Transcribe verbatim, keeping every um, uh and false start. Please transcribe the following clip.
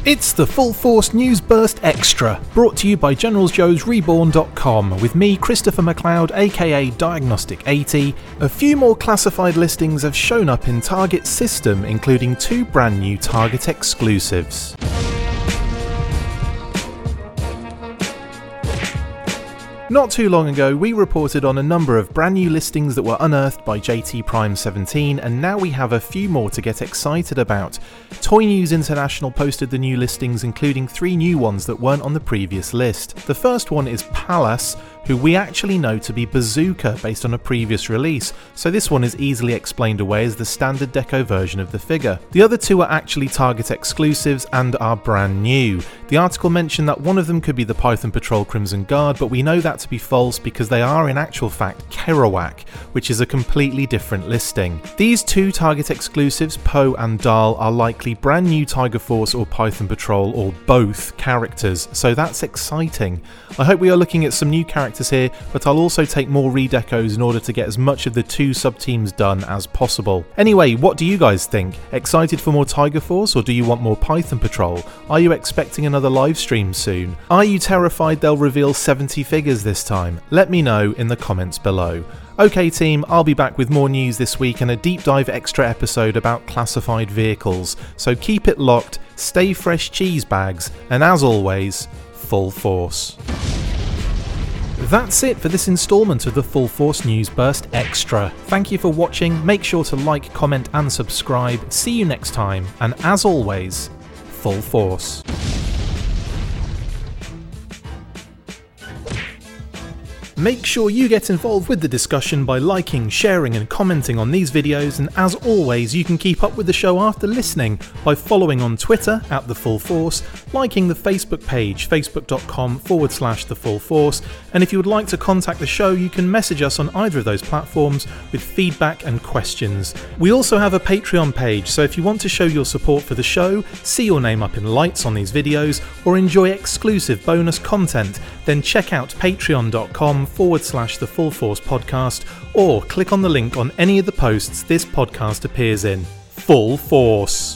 It's the Full Force News Burst Extra, brought to you by Generals Joes Reborn dot com, with me, Christopher McLeod, aka Diagnostic eighty. A few more classified listings have shown up in Target's system, including two brand new Target exclusives. Not too long ago, we reported on a number of brand new listings that were unearthed by J T Prime seventeen, and now we have a few more to get excited about. Toy News International posted the new listings, including three new ones that weren't on the previous list. The first one is Pallas, who we actually know to be Bazooka based on a previous release, so this one is easily explained away as the standard deco version of the figure. The other two are actually Target exclusives and are brand new. The article mentioned that one of them could be the Python Patrol Crimson Guard, but we know that to be false because they are in actual fact Kerouac, which is a completely different listing. These two Target exclusives, Poe and Dahl, are likely brand new Tiger Force or Python Patrol or both characters, so that's exciting. I hope we are looking at some new characters here, but I'll also take more redecos in order to get as much of the two sub-teams done as possible. Anyway, what do you guys think? Excited for more Tiger Force, or do you want more Python Patrol? Are you expecting another live stream soon? Are you terrified they'll reveal seventy figures this time? Let me know in the comments below. Okay team, I'll be back with more news this week and a deep dive extra episode about classified vehicles, so keep it locked, stay fresh cheese bags, and as always, full force. That's it for this instalment of the Full Force News Burst Extra. Thank you for watching, make sure to like, comment and subscribe. See you next time, and as always, full force. Make sure you get involved with the discussion by liking, sharing and commenting on these videos, and as always you can keep up with the show after listening by following on Twitter at The Full Force, liking the Facebook page facebook.com forward slash The Full Force, and if you would like to contact the show you can message us on either of those platforms with feedback and questions. We also have a Patreon page, so if you want to show your support for the show, see your name up in lights on these videos, or enjoy exclusive bonus content, then check out patreon.com forward slash the Full Force podcast, or click on the link on any of the posts this podcast appears in. Full Force.